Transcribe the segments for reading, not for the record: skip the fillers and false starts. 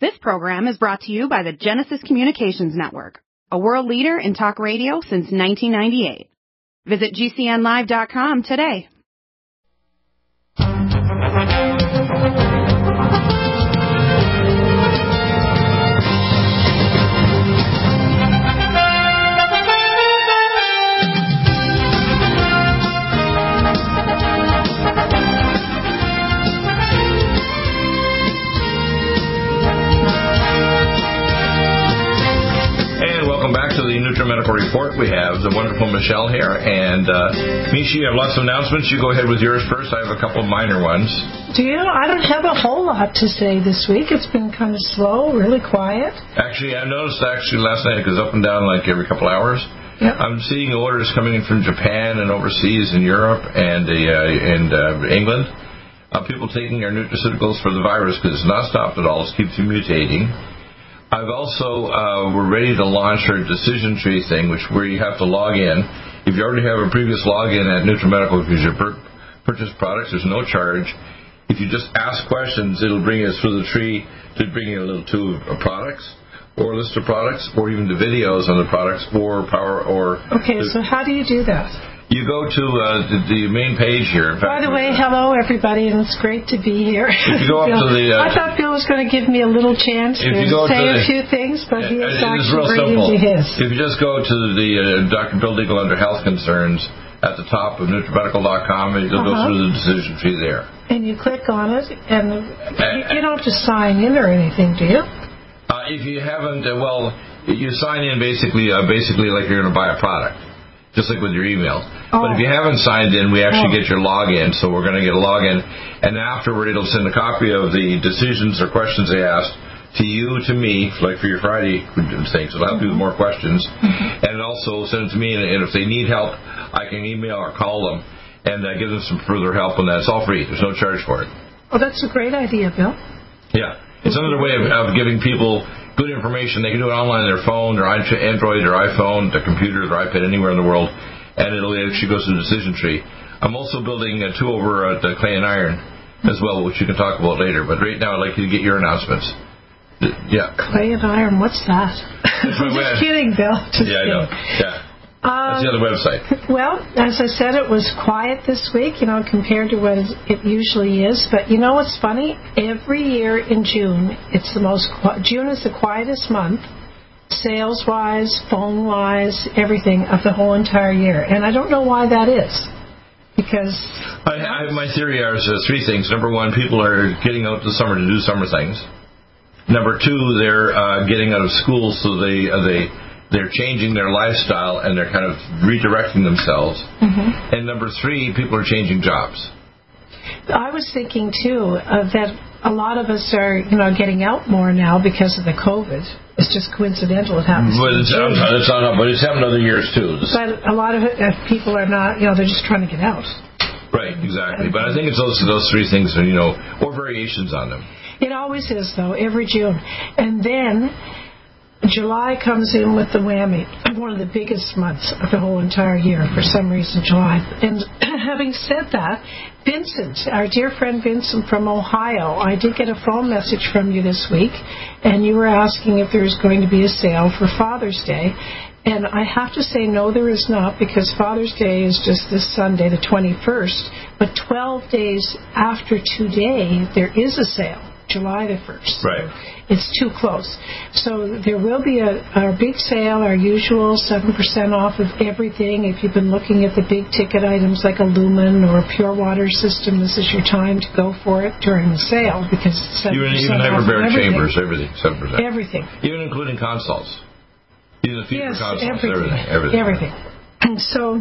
This program is brought to you by the Genesis Communications Network, a world leader in talk radio since 1998. Visit GCNlive.com today. Medical Report. We have the wonderful Michelle here, and Misha, you have lots of announcements. You go ahead with yours first. I have a couple of minor ones. Do you? I don't have a whole lot to say this week. It's been kind of slow, really quiet. Actually, I noticed last night it goes up and down like every couple hours. Yep. I'm seeing orders coming in from Japan and overseas in Europe and England. People taking our nutraceuticals for the virus because it's not stopped at all. It keeps mutating. I've also, we're ready to launch our decision tree thing, where you have to log in. If you already have a previous login at NutriMedical, if you purchase products, there's no charge. If you just ask questions, it'll bring us through the tree to bring you a little tube of products, or a list of products, or even the videos on the products, or power, or... Okay, so how do you do that? You go to the main page here. By the way, hello everybody, and it's great to be here. If you go up to the, I thought Bill was going to give me a little chance to say a few things, but he is actually right into his. If you just go to the Dr. Bill Deagle under Health Concerns at the top of NutriMedical.com, and you'll go through the decision tree there. And you click on it, and you don't have to sign in or anything, do you? If you haven't, you sign in basically like you're going to buy a product. Just like with your email. Oh. But if you haven't signed in, we actually get your login. So we're going to get a login. And afterward, it'll send a copy of the decisions or questions they asked to you, to me, like for your Friday thing. So that'll do more questions. Mm-hmm. And also send it to me. And if they need help, I can email or call them and give them some further help on that. It's all free. There's no charge for it. Oh, that's a great idea, Bill. Yeah. It's another way of giving people good information. They can do it online on their phone, their Android, their iPhone, their computer, their iPad, anywhere in the world, and it'll actually go through the decision tree. I'm also building a two over at Clay and Iron as well, which you can talk about later. But right now, I'd like you to get your announcements. Yeah. Clay and Iron, what's that? I'm just kidding, Bill. Just kidding. I know. Yeah. That's the other website. Well, as I said, it was quiet this week, compared to what it usually is. But you know what's funny? Every year in June, June is the quietest month, sales-wise, phone-wise, everything of the whole entire year. And I don't know why that is. Because... my theory is three things. Number one, people are getting out this summer to do summer things. Number two, they're getting out of school, so they're changing their lifestyle and they're kind of redirecting themselves. Mm-hmm. And number three, people are changing jobs. I was thinking, too, that a lot of us are, getting out more now because of the COVID. It's just coincidental it happens. But it's happened other years, too. But a lot of people are not, they're just trying to get out. Right, exactly. But I think it's those three things, or variations on them. It always is, though, every June. And then... July comes in with the whammy, one of the biggest months of the whole entire year, for some reason, July. And having said that, Vincent, our dear friend Vincent from Ohio, I did get a phone message from you this week, and you were asking if there's going to be a sale for Father's Day. And I have to say, no, there is not, because Father's Day is just this Sunday, the 21st. But 12 days after today, there is a sale. July the 1st. Right. It's too close. So there will be our big sale, our usual 7% off of everything. If you've been looking at the big ticket items like a Lumen or a Pure Water system, this is your time to go for it during the sale, because it's 7% even hyperbaric chambers, everything, 7%. Everything. Even including consults. Even the fever consults, everything. And so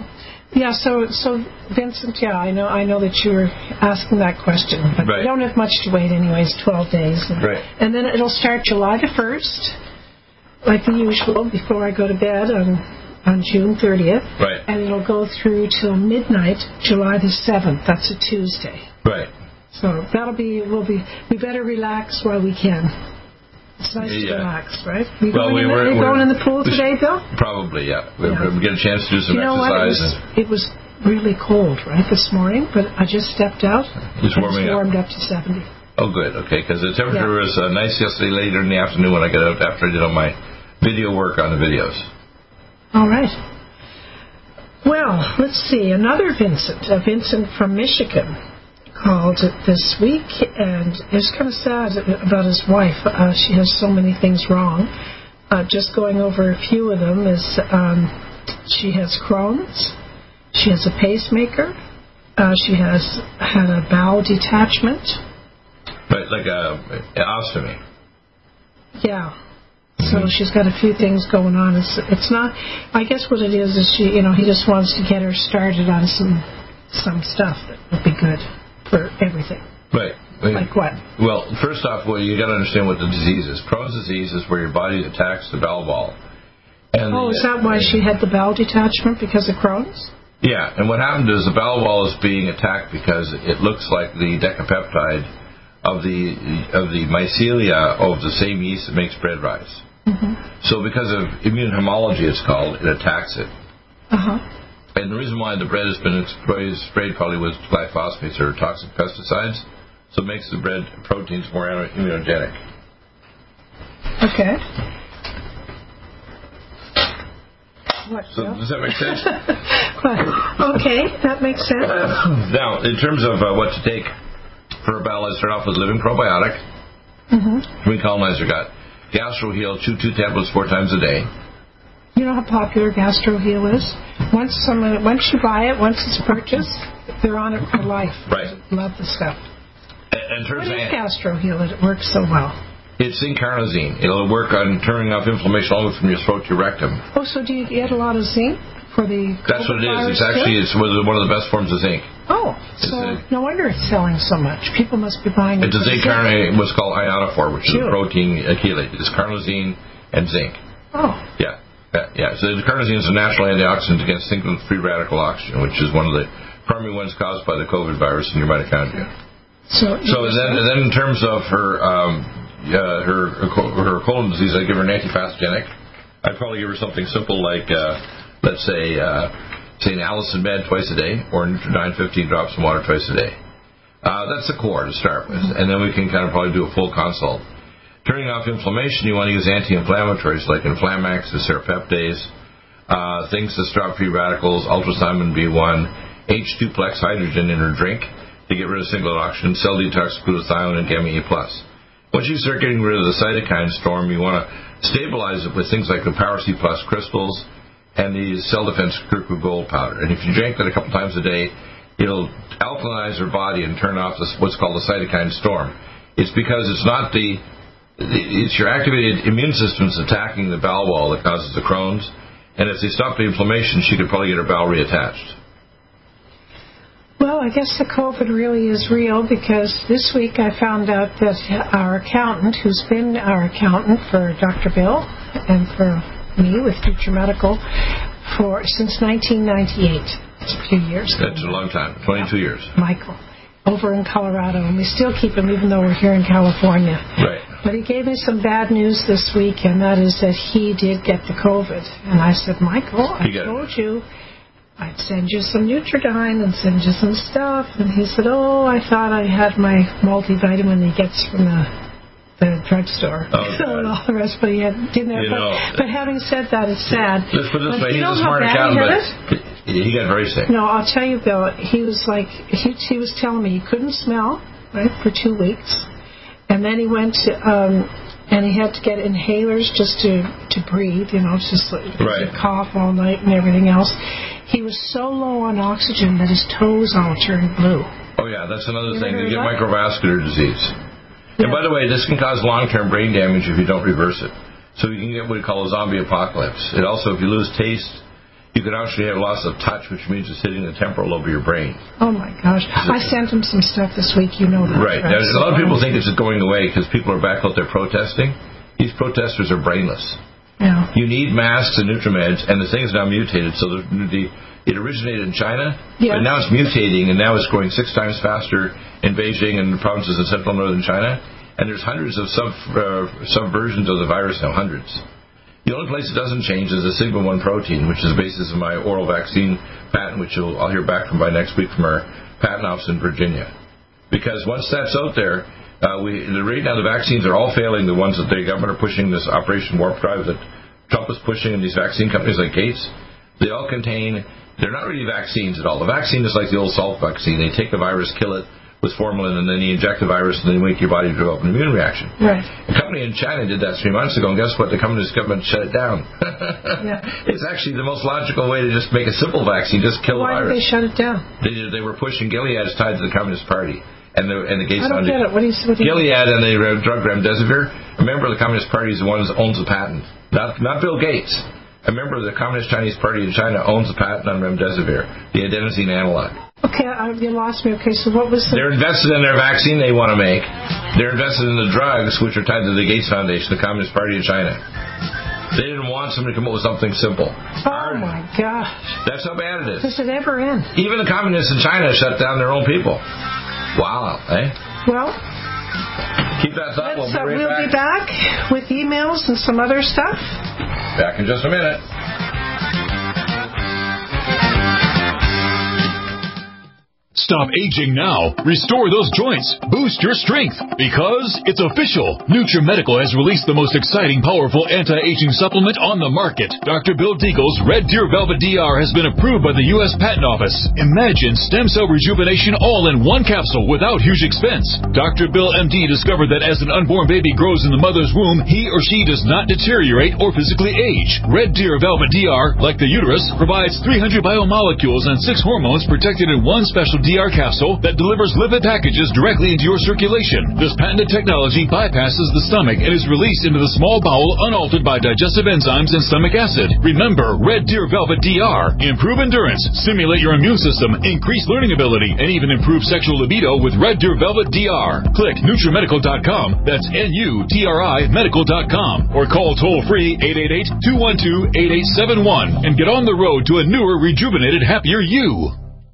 Vincent, I know that you were asking that question, but we don't have much to wait anyways, 12 days. And then it'll start July the 1st, like the usual, before I go to bed on June 30th. Right. And it'll go through till midnight, July the 7th. That's a Tuesday. Right. So we better relax while we can. It's nice to relax, right? Are you going in the pool today, Bill? Probably, yeah. We're going to get a chance to do some exercise. It was really cold, right, this morning, but I just stepped out. Just warming warmed up to 70. Oh, good. Okay, because the temperature was nice yesterday later in the afternoon when I got out after I did all my video work on the videos. All right. Well, let's see. Another Vincent, a Vincent from Michigan, called this week, and it's kind of sad about his wife. She has so many things wrong. Just going over a few of them is she has Crohn's, she has a pacemaker, she has had a bowel detachment. But like an ostomy. Yeah. So she's got a few things going on. It's not. I guess what it is she. He just wants to get her started on some stuff that would be good for everything. Right. Like what? Well, first off, you got to understand what the disease is. Crohn's disease is where your body attacks the bowel wall. And is that why she had the bowel detachment, because of Crohn's? Yeah, and what happened is the bowel wall is being attacked because it looks like the decapeptide of the mycelia of the same yeast that makes bread rise. Mm-hmm. So because of immune homology, it's called, it attacks it. Uh-huh. And the reason why the bread has been sprayed probably with glyphosates or toxic pesticides, so it makes the bread proteins more immunogenic. Okay. What, so does that make sense? Okay, that makes sense. Now, in terms of what to take for a bowel, I start off with living probiotic. Mm-hmm. Recolonizer gut. GastroHeal, chew 2 tablets 4 times a day. You know how popular GastroHeal is? Once you buy it, once it's purchased, they're on it for life. Right. Love the stuff. What is GastroHeal? It works so well. It's zinc carnosine. It'll work on turning off inflammation all the way from your throat to your rectum. Oh, so do you get a lot of zinc for the That's what it is. It's one of the best forms of zinc. Oh, so no wonder it's selling so much. People must be buying it. It's a zinc carnosine, what's called ionophore, which is a protein chelate. It's carnosine and zinc. Oh. Yeah. So the carnosine is a natural antioxidant against thinking free radical oxygen, which is one of the primary ones caused by the COVID virus in your mitochondria. So then in terms of her colon disease, I give her an antipathogenic. I'd probably give her something simple like, let's say an Allicin Med twice a day, or Nutridyne 15 drops in water twice a day. That's the core to start with, and then we can kind of probably do a full consult. Turning off inflammation, you want to use anti-inflammatories like Inflamax, the serapeptase, things to stop free radicals, ultrathymine B1, H2-plex hydrogen in her drink to get rid of single oxygen, cell detox, glutathione, and gamma E+. Once you start getting rid of the cytokine storm, you want to stabilize it with things like the Power C Plus crystals and the Cell Defense Kirkwood Gold powder. And if you drink that a couple times a day, it'll alkalinize your body and turn off what's called the cytokine storm. It's because it's your activated immune system's attacking the bowel wall that causes the Crohn's. And if they stop the inflammation, she could probably get her bowel reattached. Well, I guess the COVID really is real, because this week I found out that our accountant, who's been our accountant for Dr. Bill and for me with Future Medical since 1998. It's a few years. That's a long time, 22 years. Michael, over in Colorado, and we still keep him even though we're here in California. Right. But he gave me some bad news this week, and that is that he did get the COVID. And I said, Michael, I told you I'd send you some Nutridyne and send you some stuff. And he said, I thought I had my multivitamin he gets from the drugstore. And all the rest, but he didn't have. But having said that, it's sad. Let's put it this way, he's a smart accountant, but he got very sick. No, I'll tell you, Bill, he was like, he was telling me he couldn't smell, right, for 2 weeks. And then he went to, and he had to get inhalers just to breathe, just to cough all night and everything else. He was so low on oxygen that his toes all turned blue. Oh, yeah, that's another thing. They get microvascular disease. Yeah. And by the way, this can cause long-term brain damage if you don't reverse it. So you can get what we call a zombie apocalypse. It also, if you lose taste, you can actually have loss of touch, which means it's hitting the temporal lobe of your brain. Oh, my gosh. I sent him some stuff this week, that. Right. Now, a lot of people think it's going away because people are back out there protesting. These protesters are brainless. Yeah. You need masks and Nutrimeds, and the thing is now mutated. So it originated in China, but now it's mutating, and now it's growing 6 times faster in Beijing and the provinces of central and northern China. And there's hundreds of subversions of the virus now, hundreds. The only place it doesn't change is the sigma-1 protein, which is the basis of my oral vaccine patent, which I'll hear back from by next week from our patent office in Virginia. Because once that's out there, Right now the vaccines are all failing. The ones that the government are pushing, this Operation Warp Drive that Trump is pushing, and these vaccine companies like Gates, they all contain, they're not really vaccines at all. The vaccine is like the old salt vaccine. They take the virus, kill it with formalin, and then you inject the virus, and then you make your body develop an immune reaction. Right. A company in China did that 3 months ago, and guess what? The communist government shut it down. Yeah. It's actually the most logical way to just make a simple vaccine, just kill the virus. Why did they shut it down? They were pushing Gilead's tied to the Communist Party. And the Gates I don't get it. What do you Gilead and the drug remdesivir. Remember, the Communist Party is the one that owns the patent, not Bill Gates. Remember, the Communist Chinese Party in China owns the patent on remdesivir, the adenosine analog. Okay, you lost me. Okay, so what was the... They're invested in their vaccine they want to make. They're invested in the drugs, which are tied to the Gates Foundation, the Communist Party of China. They didn't want somebody to come up with something simple. Oh, my gosh. That's how bad it is. Does it ever end? Even the communists in China shut down their own people. Wow, eh? Well... Keep that thought. We'll be back with emails and some other stuff. Back in just a minute. Stop aging now. Restore those joints. Boost your strength. Because it's official. NutriMedical has released the most exciting, powerful anti-aging supplement on the market. Dr. Bill Deagle's Red Deer Velvet DR has been approved by the U.S. Patent Office. Imagine stem cell rejuvenation all in one capsule without huge expense. Dr. Bill MD discovered that as an unborn baby grows in the mother's womb, he or she does not deteriorate or physically age. Red Deer Velvet DR, like the uterus, provides 300 biomolecules and 6 hormones protected in one special DR capsule that delivers lipid packages directly into your circulation. This patented technology bypasses the stomach and is released into the small bowel unaltered by digestive enzymes and stomach acid. Remember, Red Deer Velvet DR. Improve endurance, stimulate your immune system, increase learning ability, and even improve sexual libido with Red Deer Velvet DR. Click NutriMedical.com. That's NUTRI Medical.com. Or call toll-free 888-212-8871 and get on the road to a newer, rejuvenated, happier you.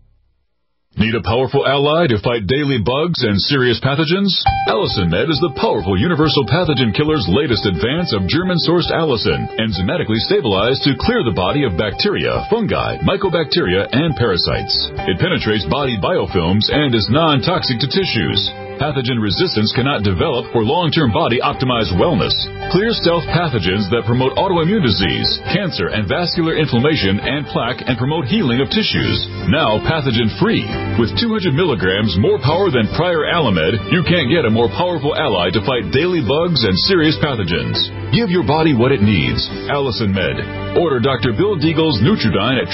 Need a powerful ally to fight daily bugs and serious pathogens? Allicin Med is the powerful universal pathogen killer's latest advance of German-sourced allicin, enzymatically stabilized to clear the body of bacteria, fungi, mycobacteria, and parasites. It penetrates body biofilms and is non-toxic to tissues. Pathogen resistance cannot develop for long-term body-optimized wellness. Clear stealth pathogens that promote autoimmune disease, cancer, and vascular inflammation and plaque and promote healing of tissues. Now pathogen-free. With 200 milligrams more power than prior Alamed, you can't get a more powerful ally to fight daily bugs and serious pathogens. Give your body what it needs. Allicin Med. Order Dr. Bill Deagle's Nutridyne at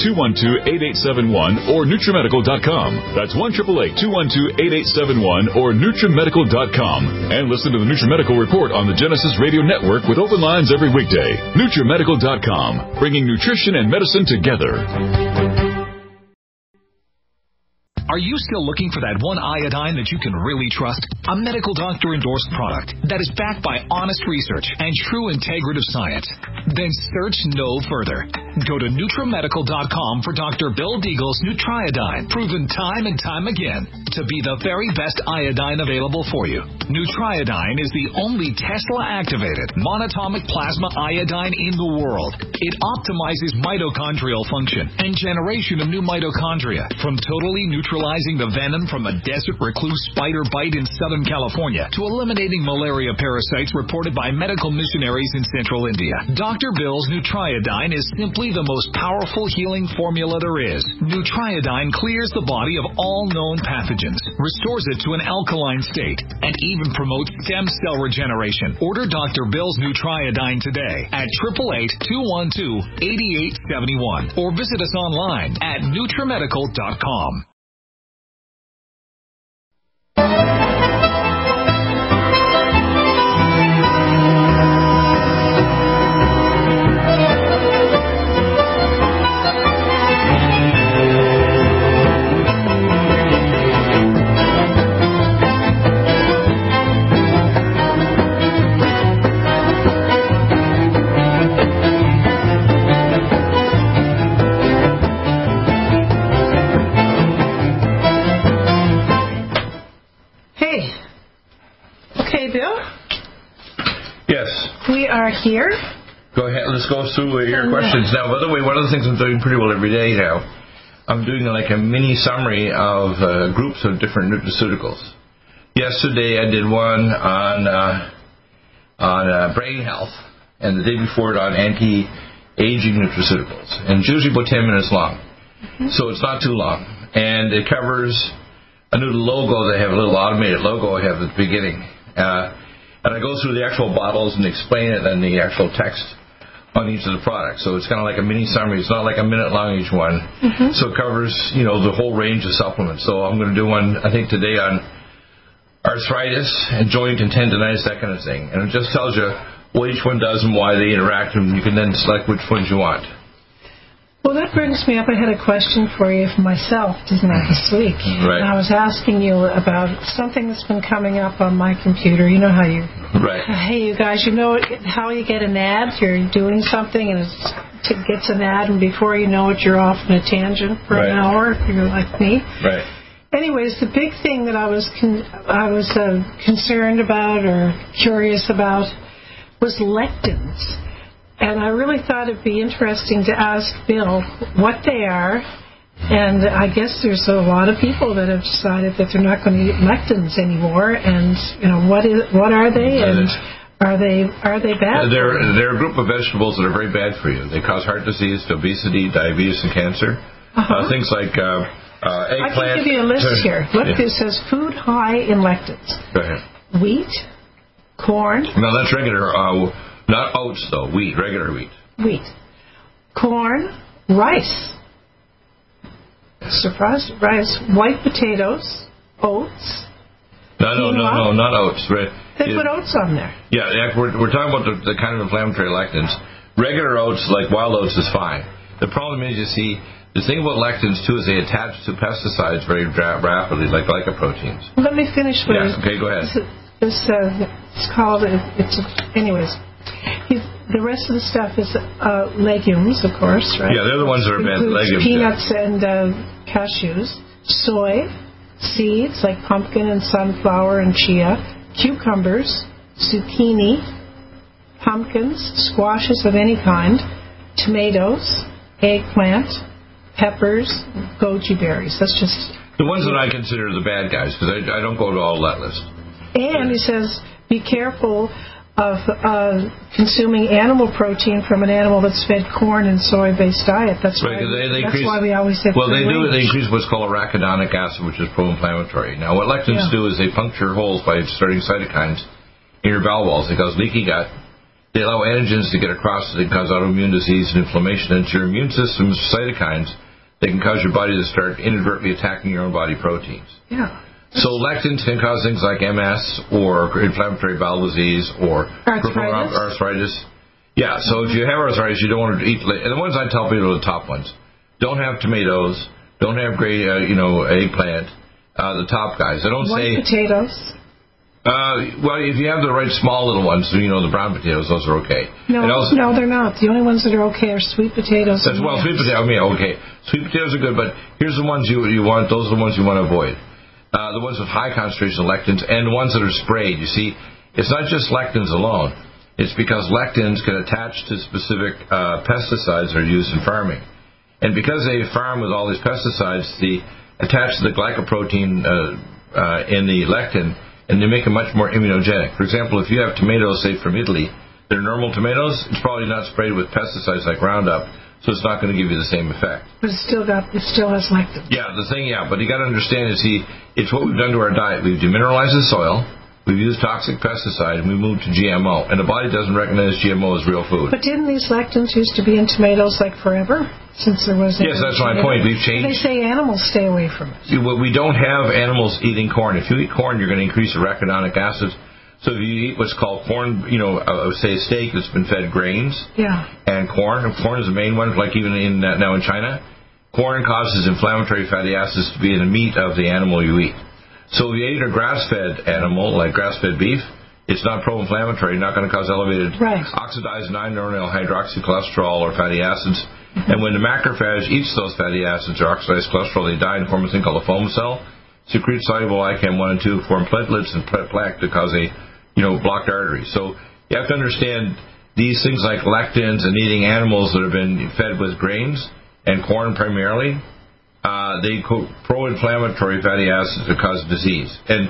888-212-8871 or NutriMedical.com. That's 1-888-212-8871 or NutriMedical.com. And listen to the NutriMedical Report on the Genesis Radio Network with open lines every weekday. NutriMedical.com, bringing nutrition and medicine together. Are you still looking for that one iodine that you can really trust? A medical doctor endorsed product that is backed by honest research and true integrative science? Then search no further. Go to NutriMedical.com for Dr. Bill Deagle's Nutriodine, proven time and time again to be the very best iodine available for you. Nutriodine is the only Tesla-activated monatomic plasma iodine in the world. It optimizes mitochondrial function and generation of new mitochondria, from totally neutralizing the venom from a desert recluse spider bite in Southern California to eliminating malaria parasites reported by medical missionaries in Central India. Dr. Bill's Nutriodine is simply the most powerful healing formula there is. Nutriodine clears the body of all known pathogens, restores it to an alkaline state, and even promotes stem cell regeneration. Order Dr. Bill's Nutriodine today at 888-212-8871 or visit us online at NutriMedical.com. Here. Go ahead. Let's go through your questions now. By the way, one of the things I'm doing pretty well every day now, I'm doing like a mini summary of groups of different nutraceuticals. Yesterday I did one on brain health, and the day before it on anti-aging nutraceuticals. And it's usually about 10 minutes long, so it's not too long. And it covers a new logo. They have a little automated logo I have at the beginning. And I go through the actual bottles and explain it and the actual text on each of the products. So it's kind of like a mini summary. It's not like a minute long each one. So it covers, the whole range of supplements. So I'm going to do one, I think, today on arthritis and joint and tendonitis, that kind of thing. And it just tells you what each one does and why they interact, and you can then select which ones you want. Well, that brings me up. I had a question for you for myself, didn't I, this week? Right. And I was asking you about something that's been coming up on my computer. You know how you... Right. Hey, you guys, you know how you get an ad? You're doing something and it gets an ad, and before you know it, you're off on a tangent for an hour. You're like me. Right. Anyways, the big thing that I was concerned about or curious about was lectins. And I really thought it'd be interesting to ask Bill what they are. And I guess there's a lot of people that have decided that they're not going to eat lectins anymore. And what are they? And are they bad? They're a group of vegetables that are very bad for you. They cause heart disease, obesity, diabetes, and cancer. Things like eggplant. I can give you a list here. Look, it says food high in lectins. Go ahead. Wheat, corn. No, that's regular. Not oats, though. Wheat, regular wheat. Wheat. Corn, rice. Surprise, rice. White potatoes, oats. No, not oats. They put oats on there. Yeah, we're talking about the kind of inflammatory lectins. Regular oats, like wild oats, is fine. The problem is, you see, the thing about lectins, too, is they attach to pesticides very rapidly, like glycoproteins. Let me finish with it. Okay, go ahead. It's called, anyways. The rest of the stuff is legumes, of course, right? Yeah, they're the ones that are bad. Legumes. Peanuts and cashews. Soy, seeds like pumpkin and sunflower and chia. Cucumbers, zucchini, pumpkins, squashes of any kind. Tomatoes, eggplant, peppers, goji berries. That's just... The ones that I consider the bad guys, because I don't go to all that list. And he says, be careful of consuming animal protein from an animal that's fed corn and soy-based diet. That's right, why we always say... Well, they increase what's called arachidonic acid, which is pro-inflammatory. Now, what lectins do is they puncture holes by starting cytokines in your bowel walls. They cause leaky gut. They allow antigens to get across. They cause autoimmune disease and inflammation. And it's your immune system's cytokines that can cause your body to start inadvertently attacking your own body proteins. Yeah. So lectins can cause things like MS or inflammatory bowel disease or arthritis. Yeah, so if you have arthritis, you don't want to eat. And the ones I tell people are the top ones. Don't have tomatoes. Don't have gray, eggplant. The top guys. I don't say white potatoes. Well, if you have the right small little ones, the brown potatoes, those are okay. No, they're not. The only ones that are okay are sweet potatoes. Sweet potatoes. Okay. Sweet potatoes are good, but here's the ones you want. Those are the ones you want to avoid. The ones with high concentration of lectins and the ones that are sprayed. You see, it's not just lectins alone. It's because lectins can attach to specific pesticides that are used in farming. And because they farm with all these pesticides, they attach to the glycoprotein in the lectin, and they make them much more immunogenic. For example, if you have tomatoes, say, from Italy, they're normal tomatoes, it's probably not sprayed with pesticides like Roundup, so it's not going to give you the same effect. But it still has lectins. Yeah, but you got to understand is it's what we've done to our diet. We've demineralized the soil, we've used toxic pesticide, and we moved to GMO, and the body doesn't recognize GMO as real food. But didn't these lectins used to be in tomatoes like forever? Since there was... Yes, that's my point. We've changed. They say animals stay away from it. We don't have animals eating corn. If you eat corn, you're going to increase arachidonic acid. So if you eat what's called corn, say a steak that's been fed grains and corn is the main one, like even now in China, corn causes inflammatory fatty acids to be in the meat of the animal you eat. So if you eat a grass-fed animal, like grass-fed beef, it's not pro-inflammatory, not going to cause elevated oxidized 9-noryl hydroxycholesterol or fatty acids. And when the macrophage eats those fatty acids or oxidized cholesterol, they die and form a thing called a foam cell, secrete soluble ICAM 1 and 2, form platelets and plaque to cause a blocked artery. So you have to understand these things like lectins and eating animals that have been fed with grains and corn primarily, they pro-inflammatory fatty acids that cause disease. And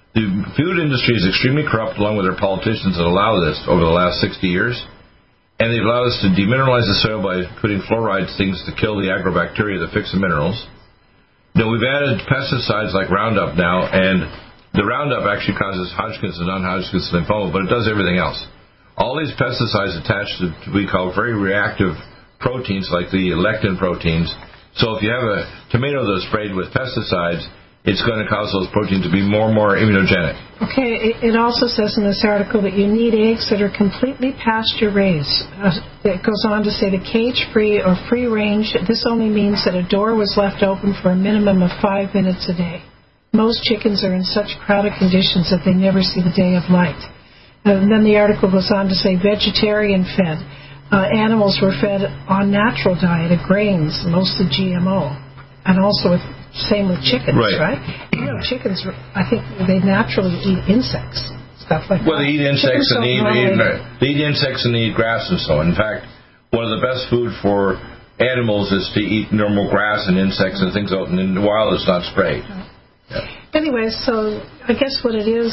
The food industry is extremely corrupt, along with their politicians that allow this over the last 60 years. And they've allowed us to demineralize the soil by putting fluorides, things to kill the agrobacteria that fix the minerals. Now, we've added pesticides like Roundup now, and the Roundup actually causes Hodgkin's and non-Hodgkin's lymphoma, but it does everything else. All these pesticides attach to what we call very reactive proteins, like the lectin proteins. So if you have a tomato that's sprayed with pesticides, it's going to cause those proteins to be more and more immunogenic. Okay, it also says in this article that you need eggs that are completely pasture-raised. It goes on to say the cage-free or free-range, this only means that a door was left open for a minimum of 5 minutes a day. Most chickens are in such crowded conditions that they never see the day of light. And then the article goes on to say vegetarian-fed. Animals were fed on natural diet of grains, mostly GMO, and also with same with chickens, right? You know, chickens, I think they naturally eat insects, stuff like that. Well, they eat insects and they eat insects and they eat grass and so on. In fact, one of the best food for animals is to eat normal grass and insects and things out in the wild that's not sprayed. Yeah. Anyway, so I guess what it is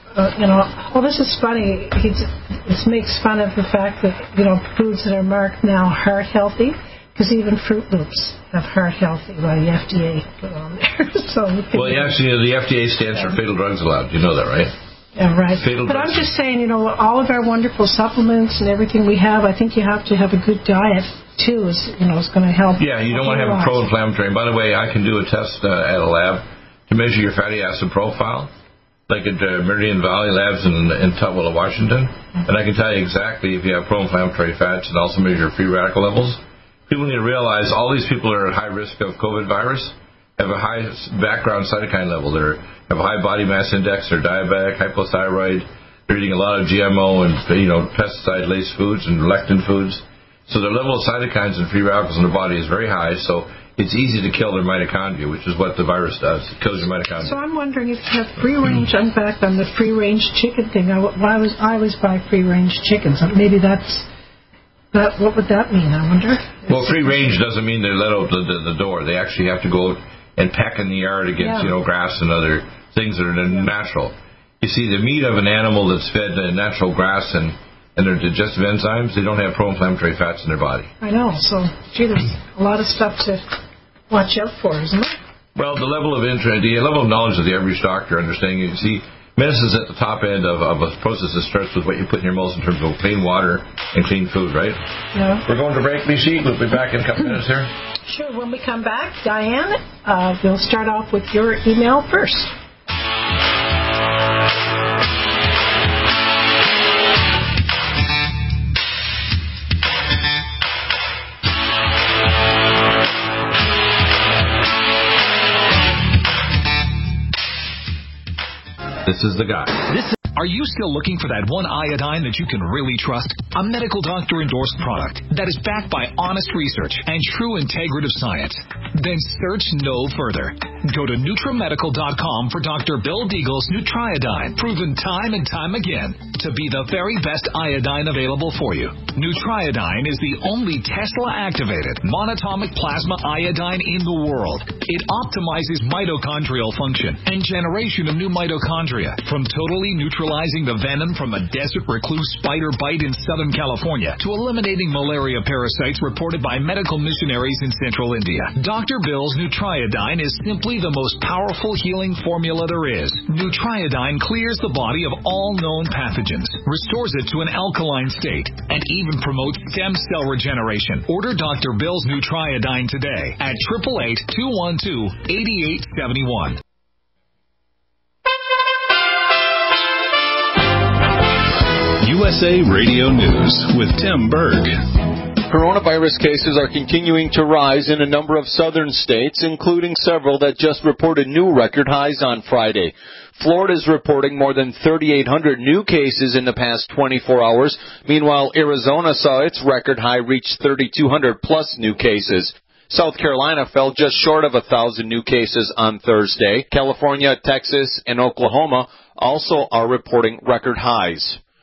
this is funny. It makes fun of the fact that, foods that are marked now heart healthy, because even Fruit Loops have heart healthy by the FDA put on there. Well, actually, the FDA stands for Fatal Drugs Allowed. You know that, right? Yeah, right. But I'm just saying, all of our wonderful supplements and everything we have, I think you have to have a good diet, too, is going to help. Yeah, you don't want to have a pro-inflammatory. And by the way, I can do a test at a lab to measure your fatty acid profile, like at Meridian Valley Labs in Tutwiler, Washington. And I can tell you exactly if you have pro-inflammatory fats and also measure free radical levels. People need to realize all these people are at high risk of COVID virus have a high background cytokine level. They have a high body mass index. They're diabetic, hypothyroid. They're eating a lot of GMO and pesticide-laced foods and lectin foods. So their level of cytokines and free radicals in their body is very high. So it's easy to kill their mitochondria, which is what the virus does. It kills your mitochondria. So I'm wondering if you have free-range. I'm back on the free-range chicken thing. I always buy free-range chickens. Maybe that's. What would that mean, I wonder? Well, free range doesn't mean they're let out the door. They actually have to go out and peck in the yard against, grass and other things that are natural. You see, the meat of an animal that's fed natural grass and their digestive enzymes, they don't have pro-inflammatory fats in their body. I know. So, there's a lot of stuff to watch out for, isn't it? Well, the level of knowledge of the average doctor, understanding, you see, medicine is at the top end of a process that starts with what you put in your mouth in terms of clean water and clean food, right? Yeah. We're going to break, Michi. We'll be back in a couple minutes here. Sure. When we come back, Diane, we'll start off with your email first. This is the guy. Are you still looking for that one iodine that you can really trust? A medical doctor endorsed product that is backed by honest research and true integrative science? Then search no further. Go to NutriMedical.com for Dr. Bill Deagle's Nutriodine, proven time and time again to be the very best iodine available for you. Nutriodine is the only Tesla-activated monatomic plasma iodine in the world. It optimizes mitochondrial function and generation of new mitochondria, from totally neutralizing the venom from a desert recluse spider bite in Southern California to eliminating malaria parasites reported by medical missionaries in Central India. Dr. Bill's Nutriodine is simply the most powerful healing formula there is. Nutriodine clears the body of all known pathogens, restores it to an alkaline state, and even promotes stem cell regeneration. Order Dr. Bill's Nutriodine today at 888-212-8871. USA Radio News with Tim Berg. Coronavirus cases are continuing to rise in a number of southern states, including several that just reported new record highs on Friday. Florida is reporting more than 3,800 new cases in the past 24 hours. Meanwhile, Arizona saw its record high reach 3,200 plus new cases. South Carolina fell just short of 1,000 new cases on Thursday. California, Texas, and Oklahoma also are reporting record highs.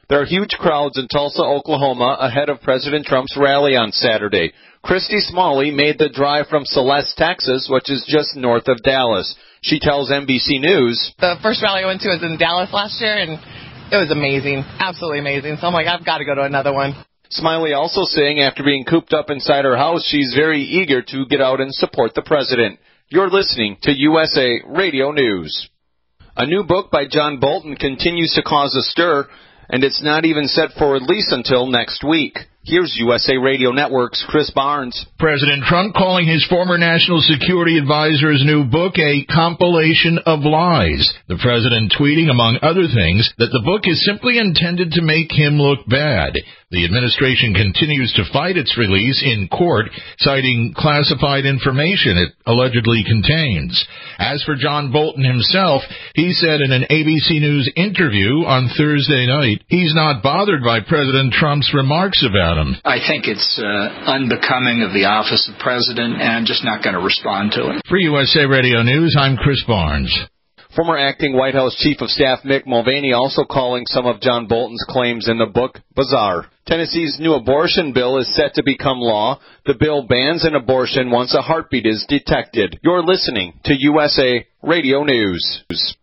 There are huge crowds in Tulsa, Oklahoma, ahead of President Trump's rally on Saturday. Christy Smalley made the drive from Celeste, Texas, which is just north of Dallas. She tells NBC News, "The first rally I went to was in Dallas last year, and it was amazing, absolutely amazing. So I'm like, I've got to go to another one." Smiley also saying after being cooped up inside her house, she's very eager to get out and support the president. You're listening to USA Radio News. A new book by John Bolton continues to cause a stir, and it's not even set for release until next week. Here's USA Radio Network's Chris Barnes. President Trump calling his former national security advisor's new book a compilation of lies. The president tweeting, among other things, that the book is simply intended to make him look bad. The administration continues to fight its release in court, citing classified information it allegedly contains. As for John Bolton himself, he said in an ABC News interview on Thursday night, he's not bothered by President Trump's remarks about him. I think it's unbecoming of the office of president, and I'm just not going to respond to it. For USA Radio News, I'm Chris Barnes. Former acting White House Chief of Staff Mick Mulvaney also calling some of John Bolton's claims in the book bizarre. Tennessee's new abortion bill is set to become law. The bill bans an abortion once a heartbeat is detected. You're listening to USA Radio News.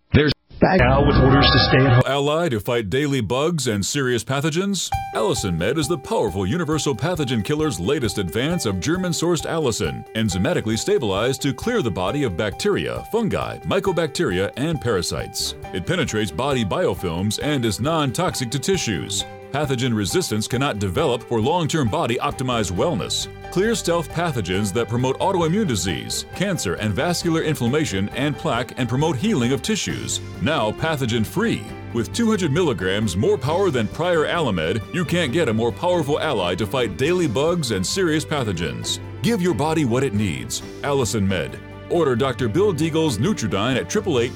Now with orders to stay at home. Ally to fight daily bugs and serious pathogens? Allicin Med is the powerful universal pathogen killer's latest advance of German-sourced allicin, enzymatically stabilized to clear the body of bacteria, fungi, mycobacteria, and parasites. It penetrates body biofilms and is non-toxic to tissues. Pathogen resistance cannot develop for long-term body-optimized wellness. Clear stealth pathogens that promote autoimmune disease, cancer, and vascular inflammation and plaque and promote healing of tissues. Now pathogen-free. With 200 milligrams more power than prior Alamed, you can't get a more powerful ally to fight daily bugs and serious pathogens. Give your body what it needs. Allicin Med. Order Dr. Bill Deagle's Nutridyne at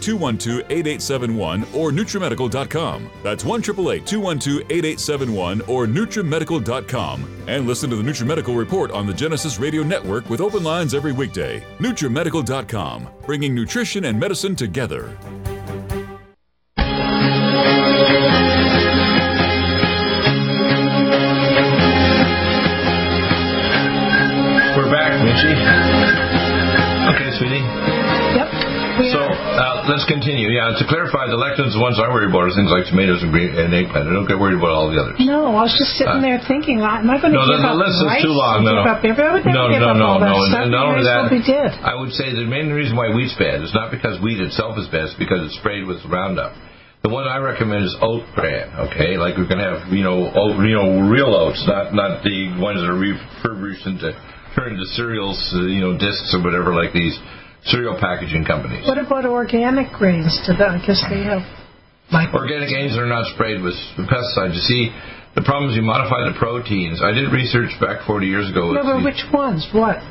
888-212-8871 or NutriMedical.com. That's 1-888-212-8871 or NutriMedical.com. And listen to the NutriMedical Report on the Genesis Radio Network with open lines every weekday. NutriMedical.com, bringing nutrition and medicine together. We're back, Mitchie. Okay, sweetie. Yep. So let's continue. Yeah, to clarify, the lectins, the ones I worry about are things like tomatoes and eggplant. I don't get worried about all the others. No, I was just sitting there thinking, am I going to give up list rice? Is too long. No. I would never give up all that stuff. And not only that, did. I would say the main reason why wheat's bad is not because wheat itself is bad, it's because it's sprayed with Roundup. The one I recommend is oat bran, okay? Like we're going to have, real oats, not the ones that are refurbished into turned into cereals, discs or whatever, like these cereal packaging companies. What about organic grains? I guess they have. Organic grains are not sprayed with pesticides. You see, the problem is you modify the proteins. I did research back 40 years ago. No, but which ones?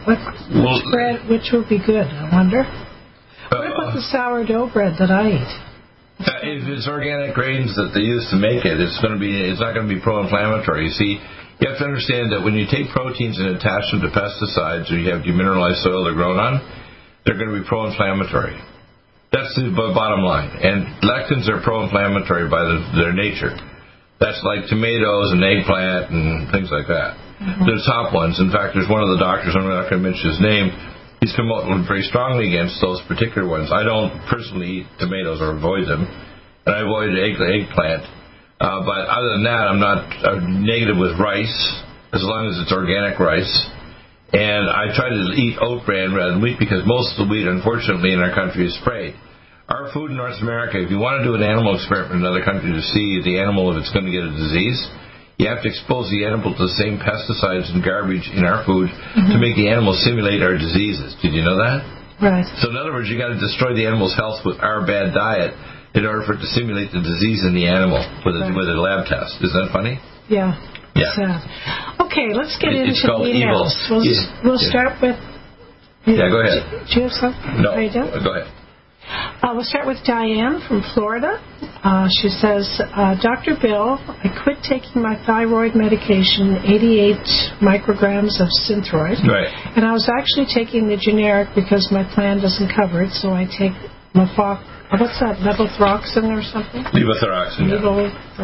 Which would be good? I wonder. What about the sourdough bread that I eat? If it's organic grains that they use to make it, it's not going to be pro-inflammatory. You see, you have to understand that when you take proteins and attach them to pesticides or you have demineralized soil they're grown on, they're going to be pro-inflammatory. That's the bottom line. And lectins are pro-inflammatory by their nature. That's like tomatoes and eggplant and things like that. Mm-hmm. They're the top ones. In fact, there's one of the doctors, I'm not going to mention his name, he's come out very strongly against those particular ones. I don't personally eat tomatoes or avoid them, and I avoid eggplant. But other than that, I'm not negative with rice, as long as it's organic rice. And I try to eat oat bran rather than wheat because most of the wheat, unfortunately, in our country is sprayed. Our food in North America, if you want to do an animal experiment in another country to see the animal if it's going to get a disease, you have to expose the animal to the same pesticides and garbage in our food to make the animal simulate our diseases. Did you know that? Right. So in other words, you got to destroy the animal's health with our bad diet in order for it to simulate the disease in the animal with a lab test. Isn't that funny? Yeah. Yeah. Okay, let's get into called emails. We'll start with... Yeah, go ahead. Do you have something? No, go ahead. We'll start with Diane from Florida. She says, Dr. Bill, I quit taking my thyroid medication, 88 micrograms of Synthroid. Right. And I was actually taking the generic because my plan doesn't cover it, so I take what's that, levothyroxine or something? Levothyroxine.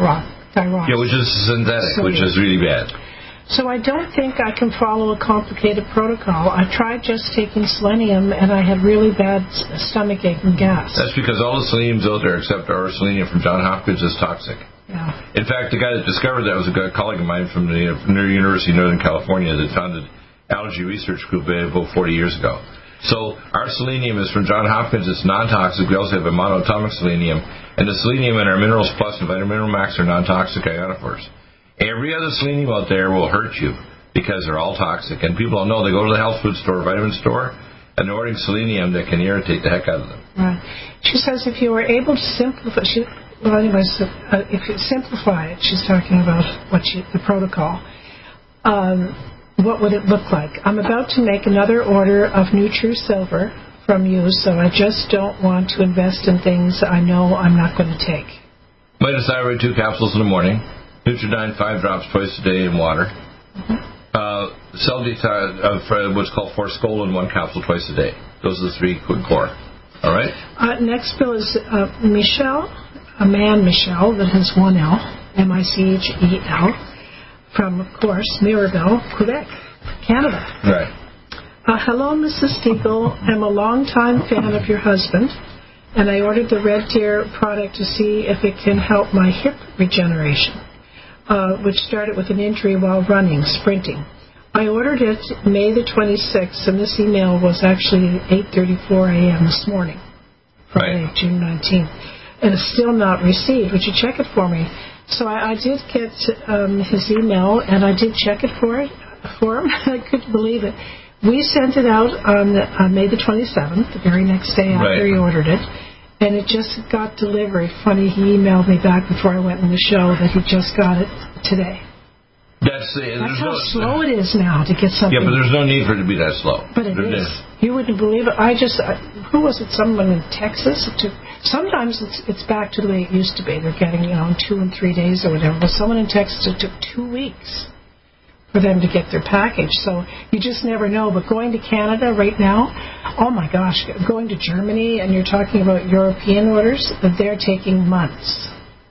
Thyroxine. Yeah, which is synthetic, which is really bad. So I don't think I can follow a complicated protocol. I tried just taking selenium, and I had really bad stomach ache and gas. That's because all the seleniums out there, except our selenium from Johns Hopkins, is toxic. Yeah. In fact, the guy that discovered that was a colleague of mine from the University of Northern California that founded Allergy Research Group about 40 years ago. So our selenium is from Johns Hopkins. It's non-toxic. We also have a monoatomic selenium. And the selenium in our Minerals Plus and Vitamin Mineral Max are non-toxic ionophores. Every other selenium out there will hurt you because they're all toxic. And people don't know. They go to the health food store, vitamin store, and they're ordering selenium that can irritate the heck out of them. Right. She says if you were able to simplify... if you simplify it, she's talking about the protocol. What would it look like? I'm about to make another order of NutriSilver from you, so I just don't want to invest in things I know I'm not going to take. Mitothyroid 2 capsules in the morning. Nutridyne 5 drops twice a day in water. Cell detox, what's called Forskolin 1 capsule twice a day. Those are the 3 quick core. All right? Next bill is Michelle, a man Michelle that has 1 L, Michel, from, of course, Mirabel, Quebec, Canada. Right. Hello, Mrs. Stiegel. I'm a longtime fan of your husband, and I ordered the Red Deer product to see if it can help my hip regeneration, which started with an injury while sprinting. I ordered it May the 26th, and this email was actually 8:34 a.m. this morning, Friday, right. June 19th, and it's still not received. Would you check it for me? So I did get his email, and I did check it for him. I couldn't believe it. We sent it out on May the 27th, the very next day after he ordered it, and it just got delivery. Funny, he emailed me back before I went on the show that he just got it today. That's how slow it is now to get something. Yeah, but there's no need for it to be that slow. But it is. You wouldn't believe it. Who was it? Someone in Texas? Sometimes it's back to the way it used to be. They're getting, in 2 and 3 days or whatever. But someone in Texas, it took 2 weeks for them to get their package. So you just never know. But going to Canada right now, oh my gosh, going to Germany, and you're talking about European orders, that they're taking months.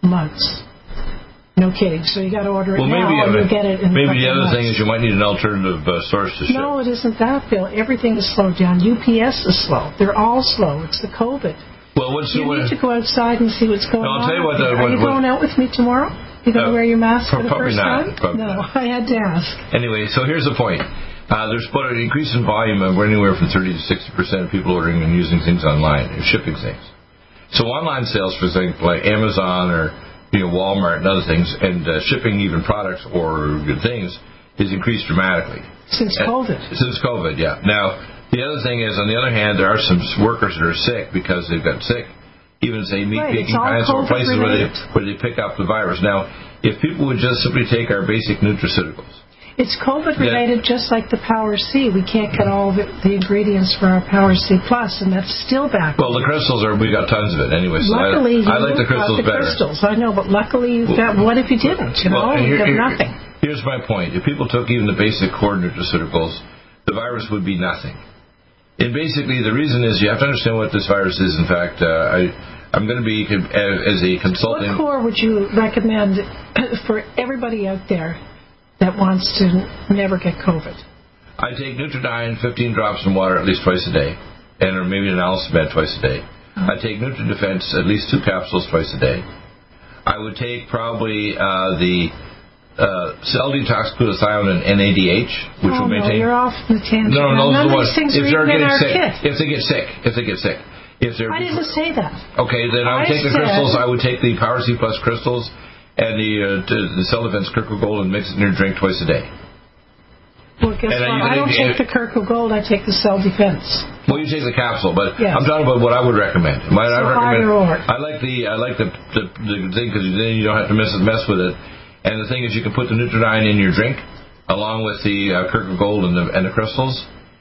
No kidding. So you got to order it now, and you get it in maybe the other thing is you might need an alternative source to ship. No, it isn't that, Bill. Everything is slowed down. UPS is slow. They're all slow. It's the COVID. Well, you need to go outside and see what's going on. I'll tell you what. Are you going out with me tomorrow? You going to wear your mask for the first time? Probably not. I had to ask. Anyway, so here's the point. There's about an increase in volume of anywhere from 30 to 60% of people ordering and using things online and shipping things. So online sales for things like Amazon or Walmart and other things, and shipping even products or good things is increased dramatically. Since COVID, yeah. Now, the other thing is, on the other hand, there are some workers that are sick because they've got sick. Even say meat-picking plants or places where they pick up the virus. Now, if people would just simply take our basic nutraceuticals. It's COVID-related, just like the Power C. We can't get all the ingredients for our Power C Plus, and that's still back. Well, the crystals we got tons of it anyway. So luckily, I like the crystals better. I know, but luckily you've got. What if you didn't? You have nothing. Here's my point. If people took even the basic core nutraceuticals, the virus would be nothing. And basically, the reason is you have to understand what this virus is. In fact, I'm going to be, as a consultant... What core would you recommend for everybody out there that wants to never get COVID? I take Nutridyne, 15 drops in water at least twice a day, or maybe an Alcimed twice a day. I take NutriDefense, at least 2 capsules twice a day. I would take probably the Cell Detox Glutathione and NADH, which will maintain... you're off the tangent. No, none of these things are even in our kit. If they get sick. I didn't say that. Okay, then I would take the crystals. I would take the Power C Plus crystals and the Cell Defense Kirkle Gold and mix it in your drink twice a day. Well, guess what? I don't take the Kirkle Gold. I take the Cell Defense. Well, you take the capsule, but I'm talking about what I would recommend. I like the thing because then you don't have to mess with it. And the thing is, you can put the Nutridyne in your drink along with the Kirkle Gold and the crystals.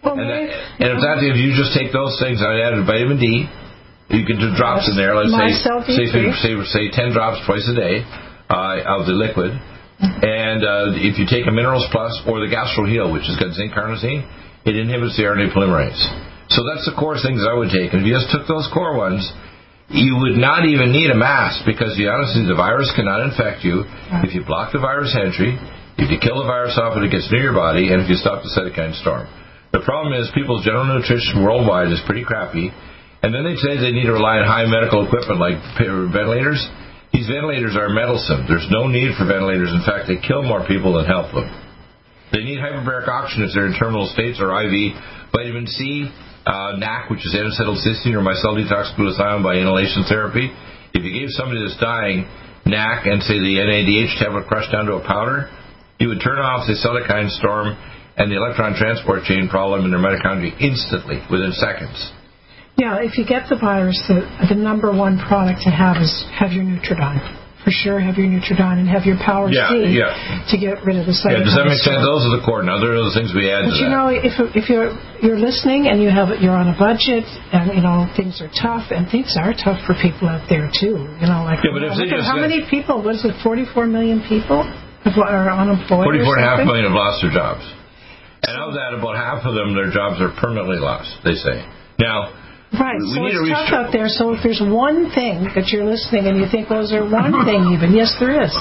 If you just take those things, I added vitamin D. You can do drops in there. Let's say 10 drops twice a day of the liquid. And if you take a Minerals Plus or the GastroHeal, which has got zinc carnosine, it inhibits the RNA polymerase. So that's the core things I would take. And if you just took those core ones, you would not even need a mask because honestly, the virus cannot infect you if you block the virus entry, if you kill the virus off when it gets near your body, and if you stop the cytokine storm. The problem is people's general nutrition worldwide is pretty crappy, and then they say they need to rely on high medical equipment like ventilators. These ventilators are meddlesome. There's no need for ventilators. In fact, they kill more people than help them. They need hyperbaric oxygen if they're in terminal states, or IV. Vitamin C, NAC, which is N-acetylcysteine, or micelle detox glutathione by inhalation therapy. If you gave somebody that's dying NAC and, say, the NADH tablet crushed down to a powder, you would turn off the cytokine storm and the electron transport chain problem in their mitochondria instantly, within seconds. Yeah, if you get the virus, the number one product to have is have your Nutridyne. For sure, have your Nutridyne and have your Power C to get rid of the cytokine. Does that make sense? Those are the core. Now, there are the things we add to that. But you know, if you're listening and you're on a budget and things are tough, and things are tough for people out there too. But how many people? Was it 44 million people are unemployed? 44.5 million have lost their jobs, and of that, about half of them, their jobs are permanently lost. They say now. Right, so it's tough out there. So if there's one thing that you're listening and you think, well, is there one thing even? Yes, there is.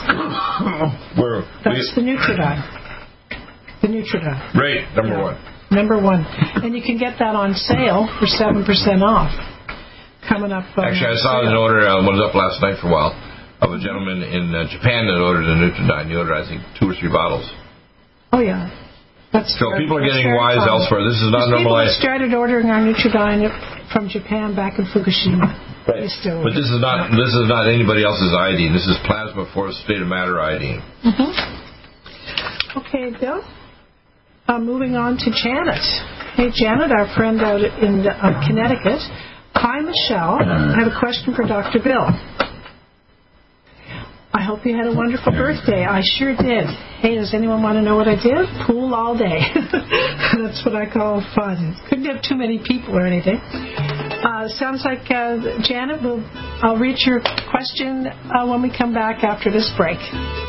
That's the Nutridyne. The Nutridyne. Right, number one. Number one. And you can get that on sale for 7% off. Coming up. Actually, I saw an order, was up last night for a while, of a gentleman in Japan that ordered a Nutridyne. He ordered, I think, 2 or 3 bottles. Oh, yeah. So people are getting wise elsewhere. This is not normalized. People started ordering our Nutridyne from Japan back in Fukushima. Right. But this is not anybody else's iodine. This is plasma force state of matter iodine. Mm-hmm. Okay, Bill. Moving on to Janet. Hey, Janet, our friend out in Connecticut. Hi, Michelle. I have a question for Dr. Bill. I hope you had a wonderful birthday. I sure did. Hey, does anyone want to know what I did? Pool all day. That's what I call fun. Couldn't have too many people or anything. Sounds like, Janet, I'll read your question when we come back after this break.